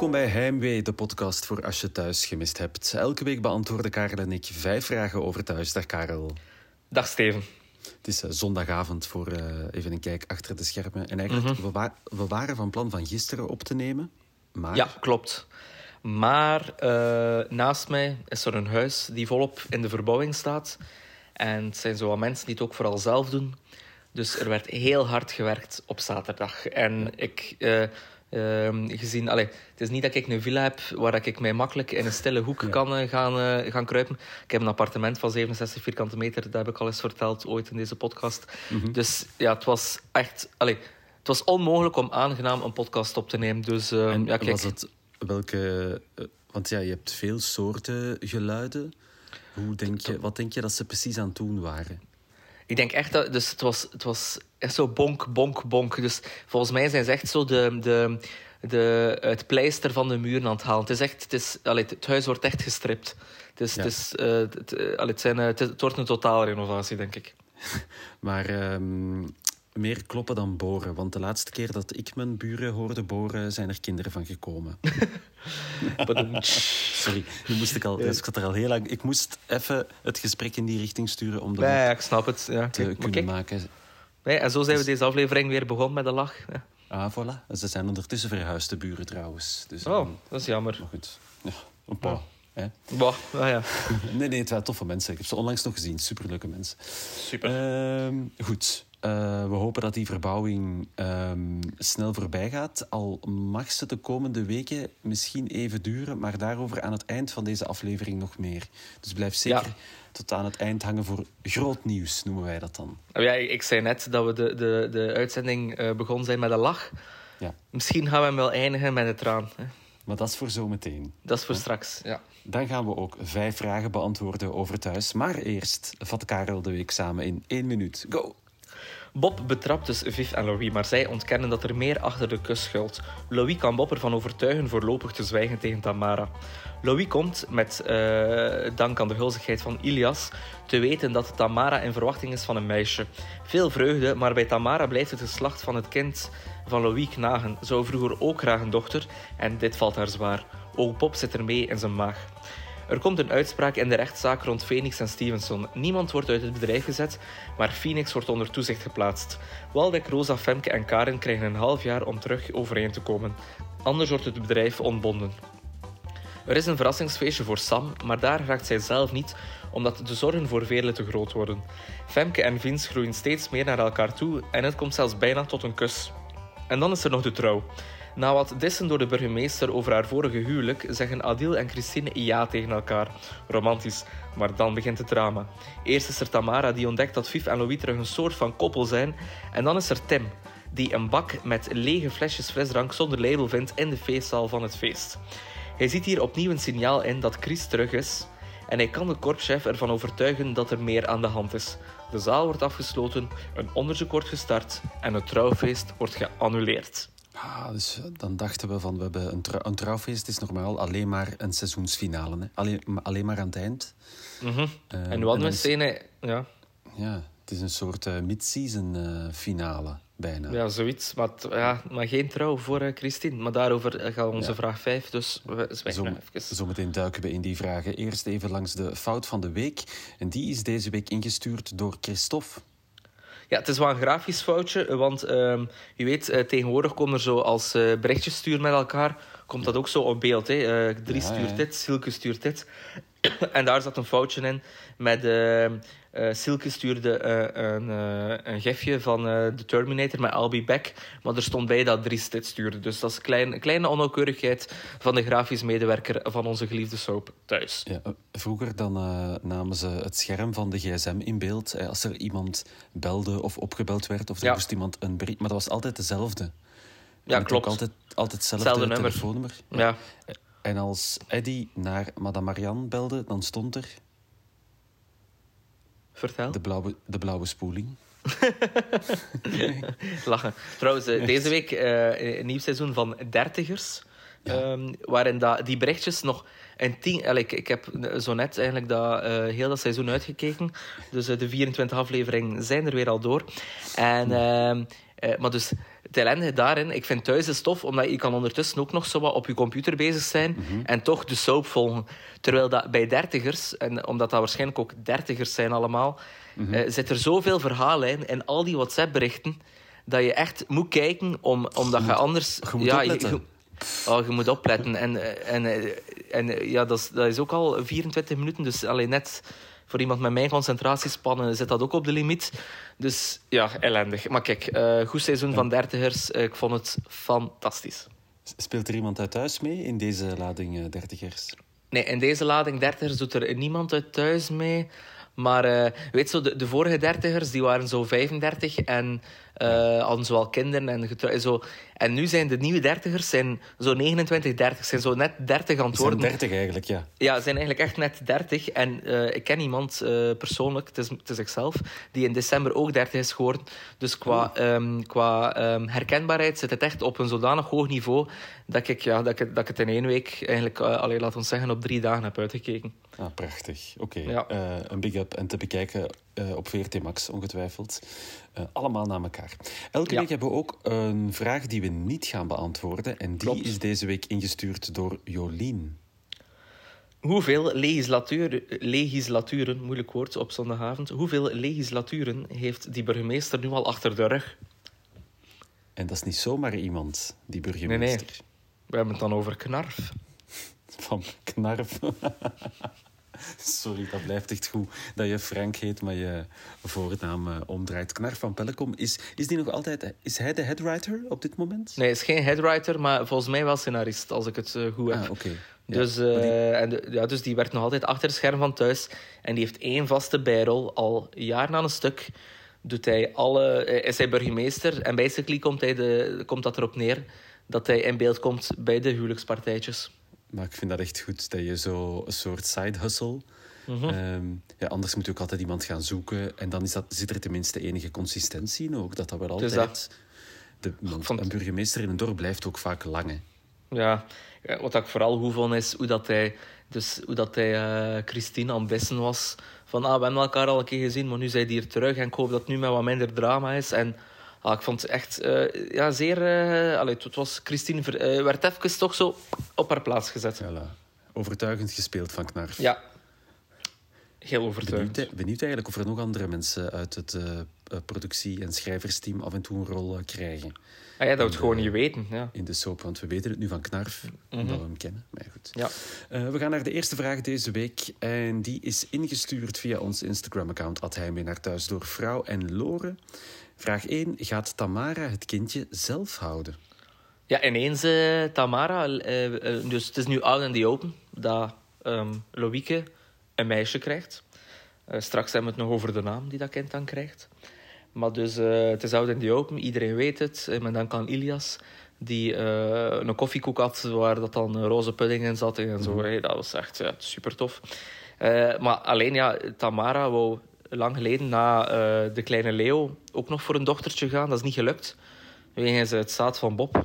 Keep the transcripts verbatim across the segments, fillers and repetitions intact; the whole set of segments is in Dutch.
Welkom bij Heimwee, de podcast voor als je thuis gemist hebt. Elke week beantwoorden Karel en ik vijf vragen over thuis. Dag Karel. Dag Steven. Het is uh, zondagavond voor uh, even een kijk achter de schermen. En eigenlijk, mm-hmm. we, wa- we waren van plan van gisteren op te nemen, maar... Ja, klopt. Maar uh, naast mij is er een huis die volop in de verbouwing staat. En het zijn zo wat mensen die het ook vooral zelf doen. Dus er werd heel hard gewerkt op zaterdag. En ik... Uh, Uh, gezien, allee, het is niet dat ik een villa heb waar ik mij makkelijk in een stille hoek ja. kan uh, gaan, uh, gaan kruipen. Ik heb een appartement van zevenenzestig vierkante meter, dat heb ik al eens verteld ooit in deze podcast. Mm-hmm. Dus ja, het was echt... Allee, het was onmogelijk om aangenaam een podcast op te nemen. Dus, uh, en ja, kijk. Was het welke... Uh, want ja, je hebt veel soorten geluiden. Hoe denk je, wat denk je dat ze precies aan het doen waren? Ik denk echt dat... Dus het was, het was echt zo bonk, bonk, bonk. Dus volgens mij zijn ze echt zo de, de, de, het pleister van de muren aan het halen. Het is echt... Het, is, allee, het huis wordt echt gestript. Het, is, ja. het, is, uh, het, allee, het, zijn, uh, het, het wordt een totale renovatie, denk ik. Maar um, meer kloppen dan boren. Want de laatste keer dat ik mijn buren hoorde boren, zijn er kinderen van gekomen. Sorry, nu moest ik al... Ja. Ik zat er al heel lang... Ik moest even het gesprek in die richting sturen om dat ja, ja, ik snap het. Ja. te kijk, kunnen kijk. maken. Nee, en zo zijn we deze aflevering weer begonnen met een lach. Ja. Ah, voilà. Ze zijn ondertussen verhuisd, de buren trouwens. Dus, oh, um, dat is jammer. Maar goed, ja, een paar. Ja. Bah, ah, ja. nee, nee, het waren toffe mensen. Ik heb ze onlangs nog gezien. Superleuke mensen. Super. Uh, goed. Uh, we hopen dat die verbouwing um, snel voorbij gaat. Al mag ze de komende weken misschien even duren, maar daarover aan het eind van deze aflevering nog meer. Dus blijf zeker ja. tot aan het eind hangen voor groot nieuws, noemen wij dat dan. Ja, ik zei net dat we de, de, de uitzending uh, begonnen zijn met een lach. Ja. Misschien gaan we hem wel eindigen met een traan. Hè? Maar dat is voor zometeen. Dat is voor ja. straks, ja. Dan gaan we ook vijf vragen beantwoorden over thuis. Maar eerst vat Karel de week samen in één minuut. Go! Bob betrapt dus Viv en Louis, maar zij ontkennen dat er meer achter de kus schuilt. Louis kan Bob ervan overtuigen voorlopig te zwijgen tegen Tamara. Louis komt, met uh, dank aan de gulzigheid van Ilias, te weten dat Tamara in verwachting is van een meisje. Veel vreugde, maar bij Tamara blijft het geslacht van het kind van Louis knagen. Ze wou vroeger ook graag een dochter en dit valt haar zwaar. Ook Bob zit ermee in zijn maag. Er komt een uitspraak in de rechtszaak rond Phoenix en Stevenson. Niemand wordt uit het bedrijf gezet, maar Phoenix wordt onder toezicht geplaatst. Waldeck, Rosa, Femke en Karen krijgen een half jaar om terug overeen te komen. Anders wordt het bedrijf ontbonden. Er is een verrassingsfeestje voor Sam, maar daar raakt zij zelf niet, omdat de zorgen voor Veerle te groot worden. Femke en Vince groeien steeds meer naar elkaar toe en het komt zelfs bijna tot een kus. En dan is er nog de trouw. Na wat dissen door de burgemeester over haar vorige huwelijk, zeggen Adil en Christine ja tegen elkaar. Romantisch, maar dan begint het drama. Eerst is er Tamara die ontdekt dat Viv en Louis terug een soort van koppel zijn. En dan is er Tim, die een bak met lege flesjes frisdrank zonder label vindt in de feestzaal van het feest. Hij ziet hier opnieuw een signaal in dat Chris terug is. En hij kan de korpschef ervan overtuigen dat er meer aan de hand is. De zaal wordt afgesloten, een onderzoek wordt gestart en het trouwfeest wordt geannuleerd. Ah, dus dan dachten we van, we hebben een, trouw, een trouwfeest is normaal alleen maar een seizoensfinale. Hè? Alleen, alleen maar aan het eind. Mm-hmm. Uh, en nu hadden we een scène... Ja. ja, het is een soort uh, mid-season uh, finale, bijna. Ja, zoiets. Maar, t- ja, maar geen trouw voor uh, Christine. Maar daarover gaat onze ja. vraag vijf, dus we zwijgen nog even. Zometeen duiken we in die vragen. Eerst even langs de fout van de week. En die is deze week ingestuurd door Christophe. Ja, het is wel een grafisch foutje, want um, je weet, uh, tegenwoordig komen er zo als uh, berichtjes sturen met elkaar, komt dat ook zo op beeld. Hè? Uh, Dries ja, stuurt ja. dit, Silke stuurt dit. En daar zat een foutje in met... Uh, uh, Silke stuurde uh, een, uh, een gifje van uh, The Terminator met I'll be back, maar er stond bij dat Dries dit stuurde. Dus dat is een klein, kleine onnauwkeurigheid van de grafisch medewerker van onze geliefde soap thuis. Ja, vroeger dan uh, namen ze het scherm van de gsm in beeld. Uh, als er iemand belde of opgebeld werd, of er ja. moest iemand een bericht... Maar dat was altijd dezelfde. Ja, klopt. Altijd, altijd hetzelfde, hetzelfde telefoonnummer. Ja. Ja. En als Eddie naar Madame Marianne belde, dan stond er... Vertel. De blauwe, de blauwe spoeling. Lachen. Trouwens, deze week uh, een nieuw seizoen van Dertigers. Ja. Um, waarin dat, die berichtjes nog... En tien, ik, ik heb zo net eigenlijk dat, uh, heel dat seizoen uitgekeken. Dus uh, de vierentwintig afleveringen zijn er weer al door. En, uh, uh, maar dus het ellendige daarin, ik vind thuis is tof, omdat je kan ondertussen ook nog zo wat op je computer bezig zijn mm-hmm. en toch de soap volgen. Terwijl dat bij dertigers, en omdat dat waarschijnlijk ook dertigers zijn allemaal, mm-hmm. uh, zit er zoveel verhaallijn in al die WhatsApp-berichten dat je echt moet kijken, om, omdat je, je moet, anders... Je moet ja, opletten. Je, je, oh, je moet opletten. En, en, en ja, dat is, dat is ook al vierentwintig minuten, dus alleen net... Voor iemand met mijn concentratiespannen zit dat ook op de limiet. Dus ja, ellendig. Maar kijk, uh, goed seizoen van dertigers. Uh, ik vond het fantastisch. Speelt er iemand uit thuis mee in deze lading uh, dertigers? Nee, in deze lading dertigers doet er niemand uit thuis mee. Maar uh, weet zo, de, de vorige dertigers die waren zo vijfendertig en uh, hadden zowel kinderen en getrouwd. Zo. En nu zijn de nieuwe dertigers zijn zo negenentwintig, dertig. Zijn zo net dertig aan het worden. Zijn dertig eigenlijk, ja. Ja, zijn eigenlijk echt net dertig. En uh, ik ken iemand uh, persoonlijk, het is, het is ikzelf, die in december ook dertig is geworden. Dus qua, oh. um, qua um, herkenbaarheid zit het echt op een zodanig hoog niveau dat ik, ja, dat ik, dat ik het in één week eigenlijk, uh, allee, laat ons zeggen, op drie dagen heb uitgekeken. Ah, prachtig. Oké. Okay. Ja. Uh, een big up en te bekijken uh, op V R T Max, ongetwijfeld. Uh, allemaal na elkaar. Elke ja. week hebben we ook een vraag die we niet gaan beantwoorden. En die Klopt. is deze week ingestuurd door Jolien. Hoeveel legislatuur, legislaturen, moeilijk woord op zondagavond, hoeveel legislaturen heeft die burgemeester nu al achter de rug? En dat is niet zomaar iemand, die burgemeester. Nee, nee. We hebben het dan over Knarf. Van Knarf. Sorry, dat blijft echt goed dat je Frank heet, maar je voornaam uh, omdraait. Knarf van Pellekom, is, is die nog altijd... Is hij de headwriter op dit moment? Nee, hij is geen headwriter, maar volgens mij wel scenarist, als ik het uh, goed heb. Ah, oké. Okay. Dus, ja, uh, die... En de, ja, dus die werkt nog altijd achter het scherm van thuis. En die heeft één vaste bijrol, al jaren aan een stuk. Doet hij alle, is hij burgemeester en basically komt, hij de, komt dat erop neer dat hij in beeld komt bij de huwelijkspartijtjes. Maar ik vind dat echt goed, dat je zo een soort side hustle... Mm-hmm. Um, ja, anders moet je ook altijd iemand gaan zoeken. En dan is dat, zit er tenminste enige consistentie in ook. Dat dat wel altijd... Dus dat... De, vond... Een burgemeester in een dorp blijft ook vaak lang, hè. Ja, wat ik vooral goed vond is hoe dat hij... Dus hoe dat hij uh, Christine aan het bissen was. Van, ah, we hebben elkaar al een keer gezien, maar nu zijn die hier terug. En ik hoop dat het nu met wat minder drama is. En ah, ik vond het echt uh, ja, zeer... Uh, allee, het was Christine ver, uh, werd even toch zo op haar plaats gezet. Voilà. Overtuigend gespeeld van Knarf. Ja. Heel overtuigend. Benieuwd, benieuwd eigenlijk of er nog andere mensen uit het uh, productie- en schrijversteam af en toe een rol uh, krijgen. Ah ja, dat we het gewoon niet weten. Ja. In de soap, want we weten het nu van Knarf, mm-hmm. omdat we hem kennen. Maar goed. Ja. Uh, we gaan naar de eerste vraag deze week. En die is ingestuurd via ons Instagram-account at Heimwee naar thuis door Vrouw en Lore. Vraag één. Gaat Tamara het kindje zelf houden? Ja, ineens uh, Tamara. Uh, uh, dus het is nu out in the open dat um, Loïke een meisje krijgt. Uh, straks hebben we het nog over de naam die dat kind dan krijgt. Maar dus, uh, het is out in the open, iedereen weet het. Uh, maar dan kan Ilias, die uh, een koffiekoek had waar dat dan roze pudding in zat en zo. Mm. Hey, dat was echt ja, super tof. Uh, maar alleen, ja, Tamara wou lang geleden na uh, de kleine Leo ook nog voor een dochtertje gaan. Dat is niet gelukt. Wegens het zaad van Bob.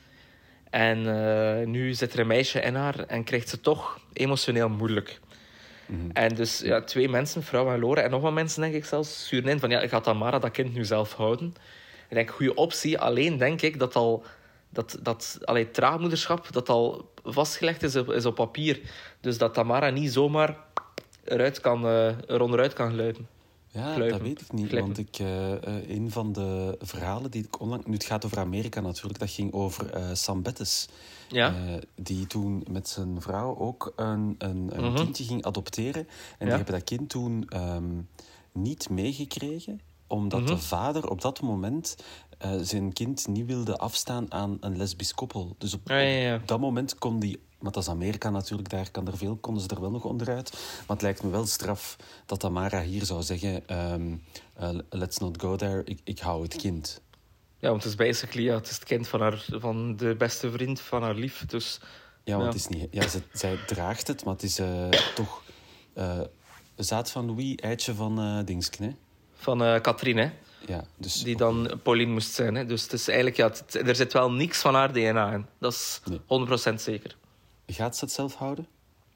En uh, nu zit er een meisje in haar en krijgt ze toch emotioneel moeilijk. Mm-hmm. En dus ja, twee mensen, Vrouw en Lore en nog wat mensen denk ik zelfs, sturen in van ja, gaat Tamara dat kind nu zelf houden? Ik denk, goede optie. Alleen denk ik dat al dat, dat allee, traagmoederschap dat al vastgelegd is op, is op papier. Dus dat Tamara niet zomaar eruit kan, uh, er onderuit kan gluipen. Ja, Gluipen. Dat weet ik niet. Gluipen. Want ik, uh, uh, een van de verhalen die ik onlangs... Nu, het gaat over Amerika natuurlijk. Dat ging over uh, Sam Bettes. Ja? Uh, die toen met zijn vrouw ook een, een, een mm-hmm. kindje ging adopteren. En ja? die hebben dat kind toen um, niet meegekregen. Omdat mm-hmm. de vader op dat moment uh, zijn kind niet wilde afstaan aan een lesbisch koppel. Dus op, ja, ja, ja. op dat moment kon die... Want dat is Amerika natuurlijk, daar kan er veel, konden ze er wel nog onderuit. Maar het lijkt me wel straf dat Tamara hier zou zeggen... Um, uh, let's not go there, ik, ik hou het kind. Ja, want het is basically ja, het, is het kind van, haar, van de beste vriend van haar lief. Dus, ja, want ja. Het is niet, ja, ze, zij draagt het, maar het is uh, toch... Uh, zaad van Louis, eitje van uh, Dingske, hè? Van uh, Katrien, hè? Ja, dus, die dan Pauline moest zijn. Hè? Dus het is eigenlijk, ja, het, er zit wel niks van haar D N A in. Dat is nee. honderd procent zeker. Gaat ze het zelf houden?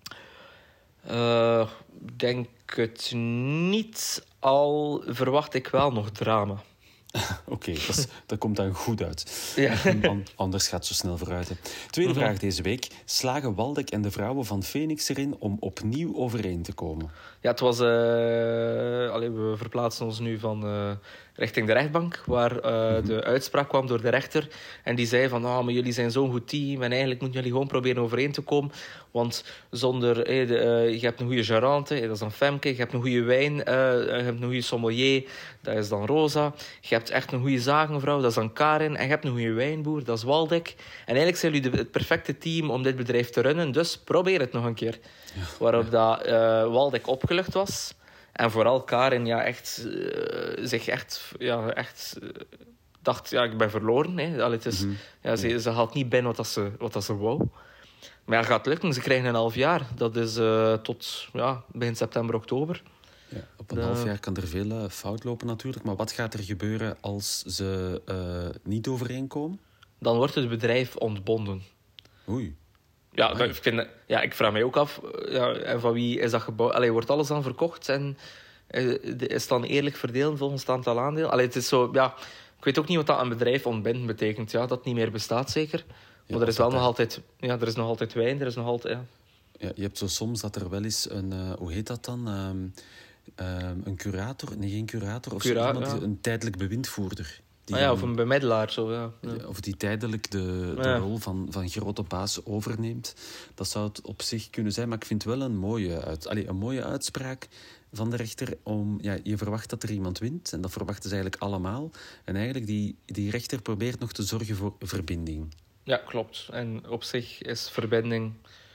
Uh, denk het niet. Al verwacht ik wel nog drama. Oké, okay, dat, dat komt dan goed uit. Ja. Anders gaat het zo snel vooruit. Hè. Tweede mm-hmm. vraag deze week. Slagen Waldeck en de vrouwen van Phoenix erin om opnieuw overeen te komen? Ja, het was... Uh... Allee, we verplaatsen ons nu van uh, richting de rechtbank, waar uh, mm-hmm. de uitspraak kwam door de rechter. En die zei van, oh, maar jullie zijn zo'n goed team en eigenlijk moeten jullie gewoon proberen overeen te komen. Want zonder... Eh, de, uh, je hebt een goede gerante, eh, dat is dan Femke. Je hebt een goede wijn, uh, je hebt een goede sommelier, dat is dan Rosa. Je hebt echt een goede zakenvrouw, dat is dan Karin. En je hebt een goede wijnboer, dat is Waldeck. En eigenlijk zijn jullie de, het perfecte team om dit bedrijf te runnen. Dus probeer het nog een keer. Ja, Waarop ja. dat, uh, Waldeck opgelucht was. En vooral Karin ja, echt, uh, zich echt, ja, echt uh, dacht, ja, ik ben verloren. Hè. Allee, het is, mm-hmm. ja, ze, ja. ze haalt niet binnen wat, dat ze, wat dat ze wou. Maar ja, gaat lukken. Ze krijgen een half jaar. Dat is uh, tot ja, begin september, oktober. Ja, op een de... half jaar kan er veel uh, fout lopen natuurlijk. Maar wat gaat er gebeuren als ze uh, niet overeenkomen? Dan wordt het bedrijf ontbonden. Oei. Ja, dat, ik, vind, ja, ik vraag mij ook af, ja, en van wie is dat gebouwd? Allee, wordt alles dan verkocht en uh, is het dan eerlijk verdeeld volgens het aantal aandeel? Allee, het is zo, ja, ik weet ook niet wat dat een bedrijf ontbinden betekent. Ja, dat het niet meer bestaat zeker. Ja, maar er is wel nog altijd, ja, er is nog altijd wijn, er is nog altijd... Ja. Ja, je hebt zo soms dat er wel eens een, uh, hoe heet dat dan? Um, um, een curator? Nee, geen curator. Of Cura, zo, iemand, ja. Een tijdelijk bewindvoerder. Die ah ja, of een bemiddelaar. Zo, ja. Ja. Of die tijdelijk de, de ja. rol van, van grote baas overneemt. Dat zou het op zich kunnen zijn. Maar ik vind wel een mooie, uit, allez, een mooie uitspraak van de rechter. Om, ja, je verwacht dat er iemand wint. En dat verwachten ze eigenlijk allemaal. En eigenlijk die, die rechter probeert nog te zorgen voor verbinding. Ja, klopt. En op zich is verbinding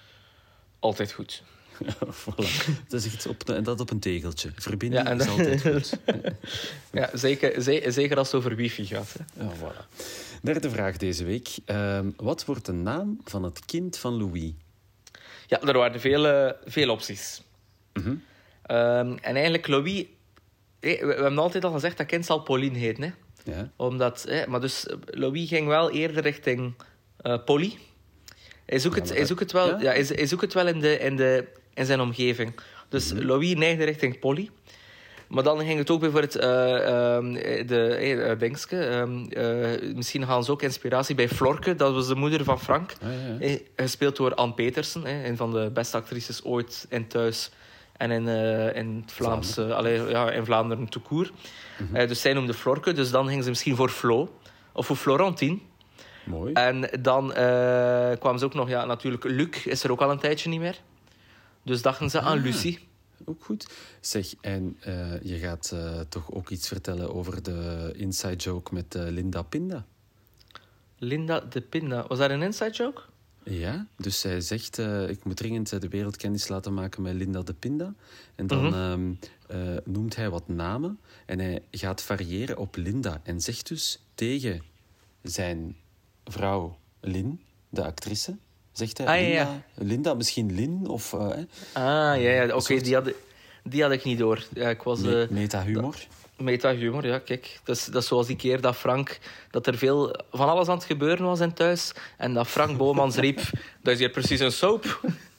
altijd goed. Ja, voilà. Dat is iets op, en dat op een tegeltje. Verbinding ja, en is dat... altijd goed. Ja, zeker, zeker als het over wifi gaat. Hè. Ja, voilà. Derde vraag deze week. Uh, wat wordt de naam van het kind van Louis? Ja, er waren veel, veel opties. Mm-hmm. Uh, en eigenlijk Louis... We, we hebben altijd al gezegd dat kind zal Pauline heten. Hè? Ja. Omdat, hè, maar dus Louis ging wel eerder richting uh, Polly. Hij zoekt het, ja, hij zoekt het wel, ja? Ja, hij, hij zoekt het wel in, de, in, de, in zijn omgeving. Dus mm-hmm. Louis neigde richting Polly. Maar dan ging het ook bijvoorbeeld... Uh, uh, de uh, Dingske, uh, uh, misschien gaan ze ook inspiratie bij Florke. Dat was de moeder van Frank. Ah, ja, ja. Gespeeld door Anne Petersen. Hè, een van de beste actrices ooit in Thuis. En in, uh, in het Vlaams... Uh, allee, ja, in Vlaanderen tout court. Mm-hmm. Uh, dus zij noemde Florke. Dus dan ging ze misschien voor Flo. Of voor Florentine. Mooi. En dan uh, kwamen ze ook nog... Ja, natuurlijk, Luc is er ook al een tijdje niet meer. Dus dachten ze aan ah, Lucie. Ook goed. Zeg, en uh, je gaat uh, toch ook iets vertellen over de inside joke met uh, Linda Pinda? Linda de Pinda. Was dat een inside joke? Ja, dus zij zegt... Uh, ik moet dringend de wereld kennis laten maken met Linda de Pinda. En dan mm-hmm. uh, uh, noemt hij wat namen. En hij gaat variëren op Linda. En zegt dus tegen zijn vrouw Lin, de actrice... Zegt hij, ah, Linda, ja. Linda, misschien Lin? Of, uh, ah, ja, ja. oké, okay, die, had, die had ik niet door. Ja, ik was, Me- meta-humor? Da, meta-humor, ja, kijk. Dat is, dat is zoals die keer dat Frank... Dat er veel van alles aan het gebeuren was in Thuis. En dat Frank Boomans riep... Dat is hier precies een soap.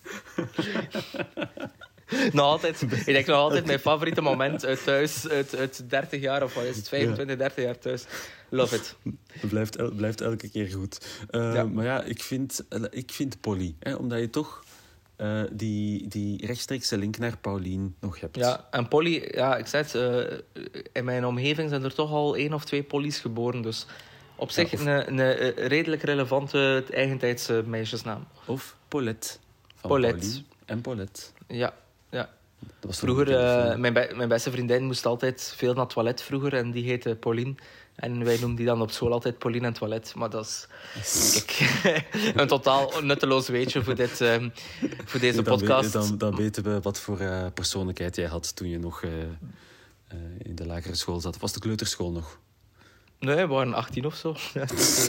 nog altijd, ik denk nog altijd mijn favoriete moment uit Thuis. Uit, uit dertig jaar, of wat is het? vijfentwintig, dertig jaar Thuis. Love it. Het blijft, el, blijft elke keer goed. Uh, ja. Maar ja, ik vind, ik vind Polly. Hè, omdat je toch uh, die, die rechtstreekse link naar Paulien nog hebt. Ja, en Polly... Ja, ik zei het... Uh, in mijn omgeving zijn er toch al één of twee Polly's geboren. Dus op zich ja, of... een, een, een redelijk relevante eigentijdse meisjesnaam. Of Paulette. Van Paulette. Pauline en Paulette. Ja, ja. Vroeger, uh, mijn, be- mijn beste vriendin moest altijd veel naar het toilet vroeger. En die heette Pauline. En wij noemden die dan op school altijd Pauline en toilet. Maar dat is kijk, een totaal nutteloos weetje voor, dit, um, voor deze nee, dan podcast. We, dan, dan weten we wat voor uh, persoonlijkheid jij had toen je nog uh, uh, in de lagere school zat. Of was de kleuterschool nog? Nee, we waren achttien of zo. Oké,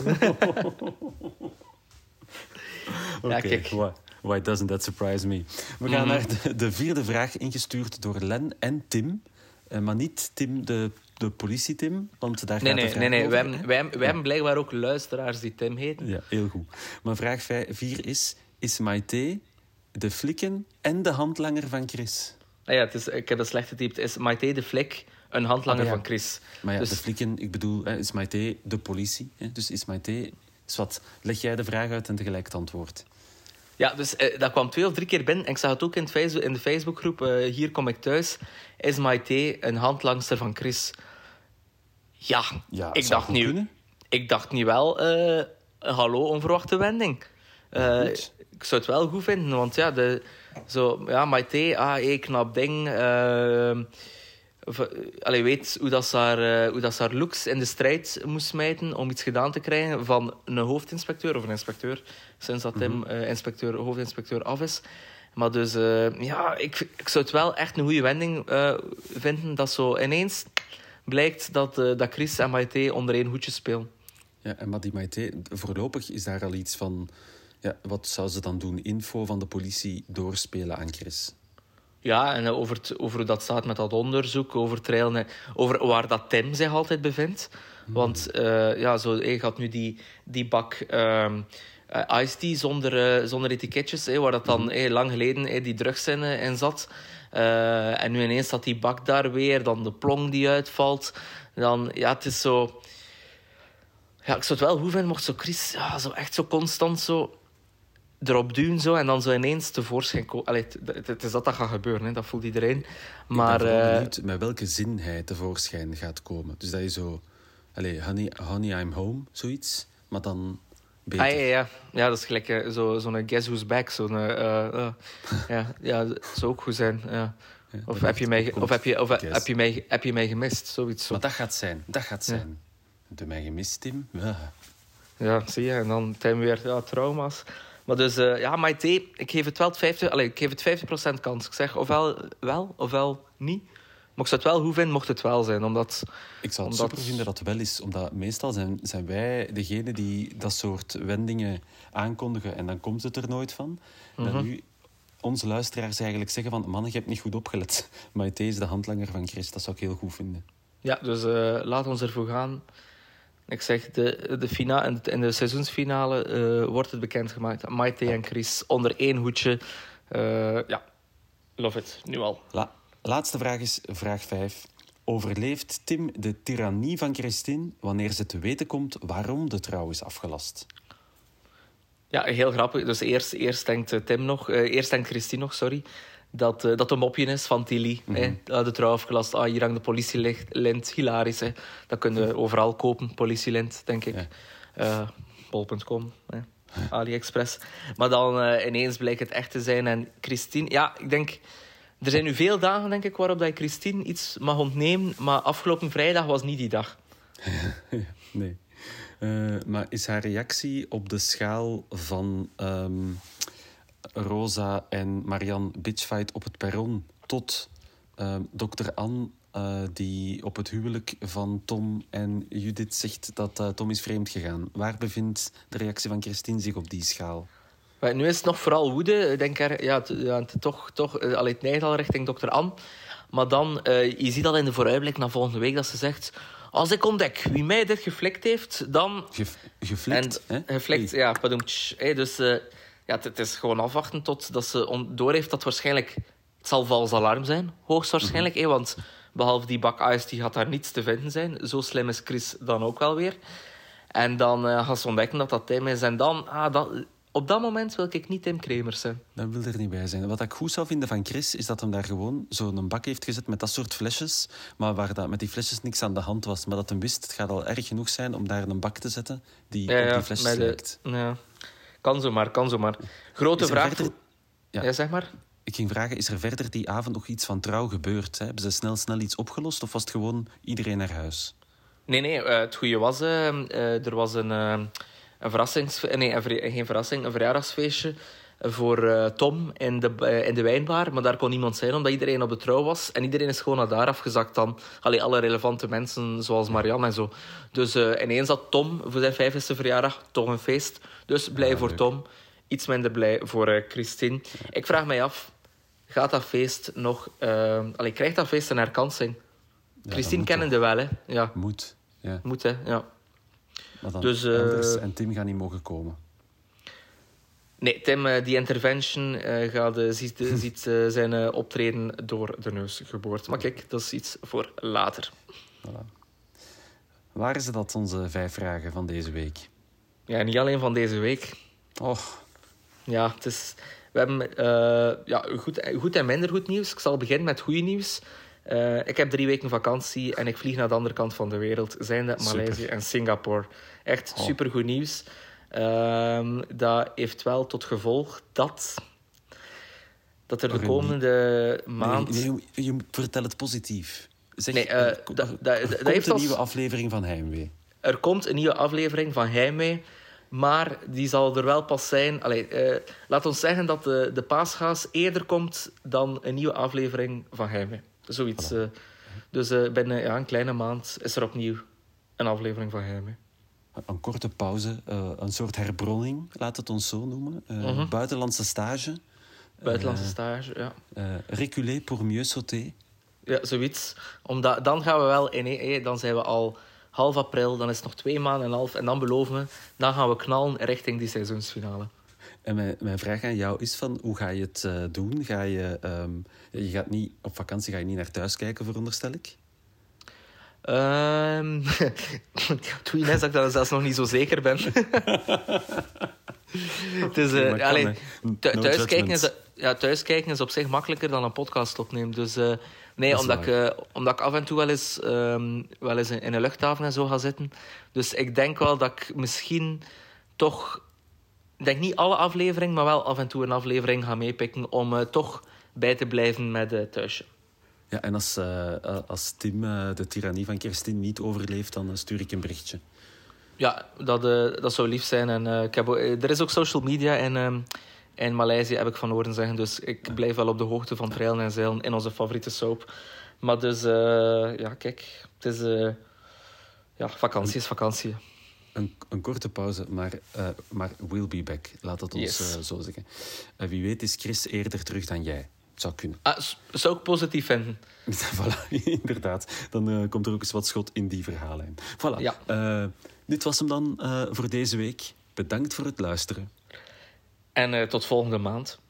ja, kijk. Why, why doesn't that surprise me? We gaan mm. naar de, de vierde vraag, ingestuurd door Len en Tim. Uh, maar niet Tim de... De politie-Tim, want daar nee, gaat nee, de nee, nee. over. Wij, hebben, wij, hebben, wij hebben blijkbaar ook luisteraars die Tim heten. Ja, heel goed. Maar vraag vier is... Is Maite de flikken en de handlanger van Chris? Ah ja, het is, ik heb dat slecht getypt. Is Maite de flik een handlanger Ah, ja. van Chris. Maar ja, Dus- de flikken, ik bedoel, hè, is Maite de politie? Hè? Dus is Maite... Is wat, leg jij de vraag uit en tegelijk het antwoord. Ja, dus eh, dat kwam twee of drie keer binnen. En ik zag het ook in, het Facebook, in de Facebookgroep. eh, hier kom ik thuis. Is Maite een handlangster van Chris? Ja, Ja, ik, zou dacht goed nu, kunnen. ik dacht nu wel... eh, hallo, onverwachte wending. Eh, Goed. ik zou het wel goed vinden. Want ja, de, zo, ja Maite, ah, hey, knap ding. eh, of, eh, allee, weet hoe, dat ze haar, eh, hoe dat ze haar looks in de strijd moest smijten om iets gedaan te krijgen van een hoofdinspecteur of een inspecteur, sinds dat Tim eh, inspecteur, hoofdinspecteur af is. Maar dus, eh, ja, ik, ik zou het wel echt een goede wending eh, vinden dat zo ineens blijkt dat, eh, dat Chris en Maite onder één hoedje spelen. Ja, en maar die Maite, voorlopig is daar al iets van... Ja, wat zou ze dan doen? Info van de politie doorspelen aan Chris. Ja, en eh, over, het, over hoe dat staat met dat onderzoek, over, trailen, over waar dat Tim zich altijd bevindt. Want uh, ja, zo, je had nu die, die bak um, uh, iced tea zonder, uh, zonder etiketjes, hey, waar dat dan hey, lang geleden hey, die drugs in, uh, in zat. Uh, en nu ineens staat die bak daar weer, dan de plong die uitvalt. Dan, ja, het is zo... Ja, ik zou het wel goed vinden mocht zo Chris ja, zo echt zo constant zo... erop duwen zo, en dan zo ineens tevoorschijn komen. Allee, het, het, het is dat dat gaat gebeuren, hè. Dat voelt iedereen. Maar, ik ben vooral uh, benieuwd met welke zin hij tevoorschijn gaat komen. Dus dat je zo... Allez, honey, honey, I'm home, zoiets. Maar dan beter. Ah, ja, ja. ja, dat is gelijk uh, zo, zo'n Guess Who's Back. Zo'n, uh, uh, ja, ja, dat zou ook goed zijn. Ja. Ja, of heb je, mij, of, heb, je, of Guess. heb, je mij, heb je mij gemist? Zoiets zo. Maar dat gaat zijn. Dat gaat zijn. Ja. Heb je mij gemist, Tim? Ja. Ja, zie je. En dan Tim weer ja, trauma's. Maar dus, uh, ja, Maite, ik geef het wel vijftig, allez, ik geef het vijftig procent kans. Ik zeg ofwel wel, ofwel niet. Maar ik zou het wel goed vinden, mocht het wel zijn. Omdat, ik zou het omdat... super vinden dat het wel is. Omdat meestal zijn, zijn wij degene die dat soort wendingen aankondigen. En dan komt het er nooit van. Mm-hmm. Dan nu onze luisteraars eigenlijk zeggen van... Mannen, je hebt niet goed opgelet. Maite is de handlanger van Chris. Dat zou ik heel goed vinden. Ja, dus uh, laat ons ervoor gaan. Ik zeg, de, de fina- in, de, in de seizoensfinale uh, wordt het bekendgemaakt. Maite en Chris onder één hoedje. Uh, ja, love it. Nu al. La- laatste vraag is vraag vijf. Overleeft Tim de tirannie van Christine wanneer ze te weten komt waarom de trouw is afgelast? Ja, heel grappig. Dus eerst, eerst denkt Tim nog... Uh, eerst denkt Christine nog, sorry... Dat, uh, dat een mopje is van Tilly. Mm-hmm. Hè? De trouw afgelast. Ah, hier hangt de politielint. Hilarisch. Hè? Dat kun je overal kopen, politielint, denk ik. Ja. Uh, bol punt com, hè? AliExpress. Maar dan uh, ineens blijkt het echt te zijn. En Christine... Ja, ik denk... Er zijn nu veel dagen, denk ik, waarop dat je Christine iets mag ontnemen. Maar afgelopen vrijdag was niet die dag. Nee. Uh, maar is haar reactie op de schaal van... Um... Rosa en Marianne bitchfight op het perron tot uh, dokter Anne, uh, die op het huwelijk van Tom en Judith zegt dat uh, Tom is vreemd gegaan. Waar bevindt de reactie van Christine zich op die schaal? Maar nu is het nog vooral woede. Ik denk er, ja, t- ja, t- toch, toch uh, al het neigt al richting dokter Anne. Maar dan, uh, je ziet al in de vooruitblik naar volgende week dat ze zegt... Als ik ontdek wie mij dit geflikt heeft, dan... Ge- geflikt, en, hè? Geflikt, hey. Ja, pardon. Hey, dus... Uh, Ja, het is gewoon afwachten tot dat ze on- doorheeft dat waarschijnlijk... Het zal vals alarm zijn, hoogstwaarschijnlijk. Mm-hmm. Eh, want behalve die bak ijs, die gaat daar niets te vinden zijn. Zo slim is Chris dan ook wel weer. En dan uh, gaat ze ontdekken dat dat Tim is. En dan... Ah, dat, op dat moment wil ik niet Tim Kremers zijn. Dat wil er niet bij zijn. Wat ik goed zou vinden van Chris, is dat hij daar gewoon zo'n bak heeft gezet met dat soort flesjes. Maar waar dat met die flesjes niks aan de hand was. Maar dat hij wist, het gaat al erg genoeg zijn om daar een bak te zetten die ja, op die flesjes ja, lijkt. Ja. Kan zomaar, kan zomaar. Grote vraag... Verder... Ja. ja, zeg maar. Ik ging vragen, is er verder die avond nog iets van trouw gebeurd? Hè? Hebben ze snel, snel iets opgelost of was het gewoon iedereen naar huis? Nee, nee. Uh, het goede was... Uh, uh, er was een, uh, een verrassings... Nee, een ver... geen verrassing. Een verjaardagsfeestje voor uh, Tom in de, uh, in de wijnbar. Maar daar kon niemand zijn, omdat iedereen op de trouw was. En iedereen is gewoon naar daar afgezakt dan. Allee, alle relevante mensen, zoals Marianne en zo. Dus uh, ineens had Tom voor zijn vijftigste verjaardag toch een feest. Dus blij ja, voor leuk. Tom. Iets minder blij voor uh, Christine. Ja. Ik vraag mij af, gaat dat feest nog... Uh, allee, krijgt dat feest een herkansing? Ja, Christine kennende wel, hè? Ja. Moet, ja. Moet, hè, ja. Maar dan dus, uh, Elders en Tim gaan niet mogen komen. Nee, Tim, uh, die intervention uh, gaat, uh, ziet, uh, ziet uh, zijn uh, optreden door de neus geboord. Maar kijk, dat is iets voor later. Voilà. Waar is dat, onze vijf vragen van deze week? Ja, niet alleen van deze week. Oh. Ja, het is... We hebben uh, ja, goed, goed en minder goed nieuws. Ik zal beginnen met goed nieuws. Uh, ik heb drie weken vakantie en ik vlieg naar de andere kant van de wereld. Zijnde Maleisië en Singapore. Echt oh. supergoed nieuws. Uh, dat heeft wel tot gevolg dat... dat er de komende niet... maand... Nee, nee, je, je moet vertellen het positief. Zeg, nee, uh, er, da, da, er da, komt heeft een als... nieuwe aflevering van Heimwee. Er komt een nieuwe aflevering van Heimwee... Maar die zal er wel pas zijn... Allee, uh, laat ons zeggen dat de, de paasgaas eerder komt dan een nieuwe aflevering van Heimwee. Zoiets. Voilà. Uh, dus uh, binnen ja, een kleine maand is er opnieuw een aflevering van Heimwee. Een korte pauze, uh, een soort herbronning, laat het ons zo noemen. Uh, mm-hmm. Buitenlandse stage. Buitenlandse uh, stage, ja. Uh, reculer pour mieux sauter. Ja, zoiets. Omdat, dan gaan we wel in... Hey, dan zijn we al... half april, dan is het nog twee maanden en een half. En dan beloven we, dan gaan we knallen richting die seizoensfinale. En mijn, mijn vraag aan jou is van, hoe ga je het uh, doen? Ga je, um, je gaat niet, op vakantie ga je niet naar thuis kijken, veronderstel ik? Um, Doe je net dat ik daar zelfs nog niet zo zeker ben. Dus, uh, okay, allee, th- no thuis, kijken is, ja, thuis kijken is op zich makkelijker dan een podcast opnemen. Dus... Uh, Nee, omdat ik, uh, omdat ik af en toe wel eens, um, wel eens in een luchthaven en zo ga zitten. Dus ik denk wel dat ik misschien toch... Ik denk niet alle afleveringen, maar wel af en toe een aflevering ga meepikken om uh, toch bij te blijven met het uh, thuisje. Ja, en als, uh, als Tim uh, de tirannie van Kerstin niet overleeft, dan uh, stuur ik een berichtje. Ja, dat, uh, dat zou lief zijn. En, uh, ik heb, uh, er is ook social media en... Um, In Maleisië heb ik van horen zeggen, dus ik blijf wel op de hoogte van Treilen en Zeilen in onze favoriete soap. Maar dus, uh, ja, kijk, het is... Uh, ja, vakantie is vakantie. Een, een korte pauze, maar, uh, maar we'll be back. Laat het ons yes. uh, zo zeggen. Uh, wie weet is Chris eerder terug dan jij. Zou kunnen. Ah, zou ik positief vinden. Voilà, inderdaad. Dan uh, komt er ook eens wat schot in die verhaallijn. Voilà. Ja. Uh, dit was hem dan uh, voor deze week. Bedankt voor het luisteren. En uh, tot volgende maand.